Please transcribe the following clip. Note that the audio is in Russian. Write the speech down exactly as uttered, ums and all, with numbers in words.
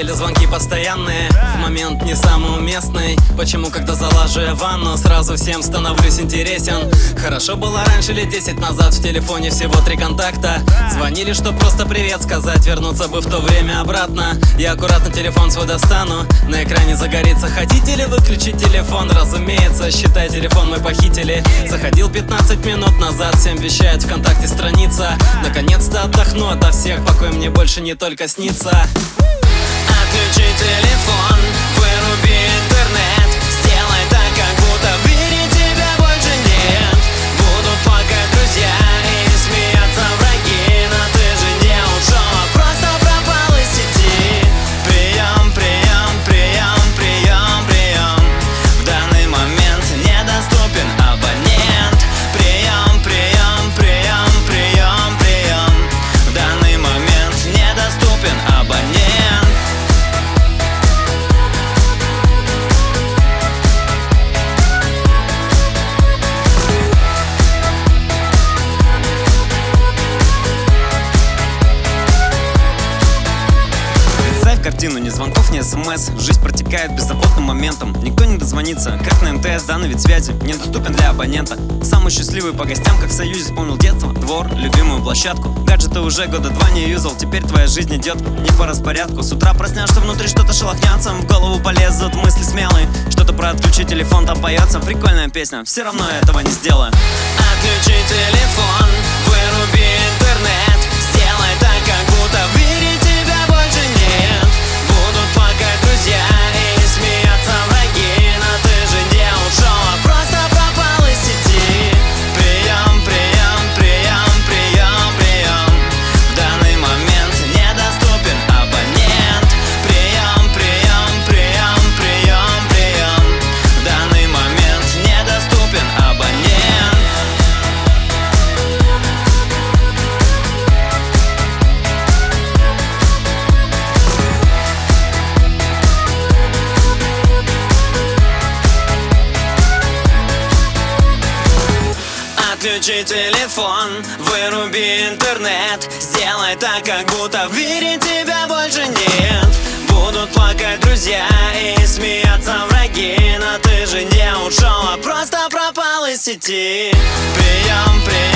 Надоели звонки постоянные, в момент не самый уместный. Почему, когда залажу я ванну, сразу всем становлюсь интересен? Хорошо было раньше, лет десять назад, в телефоне всего три контакта. Звонили, чтоб просто привет сказать, вернуться бы в то время обратно. Я аккуратно телефон свой достану, на экране загорится: хотите ли выключить телефон? Разумеется, считай, телефон мой похитили. Заходил пятнадцать минут назад, всем вещает ВКонтакте страница. Наконец-то отдохну ото всех, покой мне больше не только снится. Отключи телефон, выруби интернет, сделай так, как будто в мире тебя больше нет. Будут плакать друзья и смеяться враги, но ты же не ушел, а просто пропал из сети. Прием, прием, прием, прием, прием. В данный момент недоступен абонент. Прием, прием, прием, прием, прием. В данный момент недоступен абонент. Картину, ни звонков, ни смс. Жизнь протекает беззаботным моментом. Никто не дозвонится, как на МТС. Данный вид связи недоступен для абонента. Самый счастливый по гостям, как в Союзе, вспомнил детство, двор, любимую площадку. Гаджеты уже года два не юзал, теперь твоя жизнь идет не по распорядку. С утра проснешься, внутри что-то шелохнется, в голову полезут мысли смелые. Что-то про отключи телефон, там поется прикольная песня, все равно я этого не сделаю. Отключи телефон, выруби интернет, сделай так, как будто в мире тебя больше нет. Будут плакать друзья и смеяться враги, но ты же не ушел, а просто пропал из сети. Прием, прием, прием, прием, прием. В данный момент недоступен абонент. Прием, прием, прием, прием, прием. В данный момент недоступен абонент. Отключи телефон, выруби интернет, сделай так, как будто в мире тебя больше нет. Будут плакать друзья и смеяться враги, но ты же не ушел, а просто пропал из сети. Прием, прием.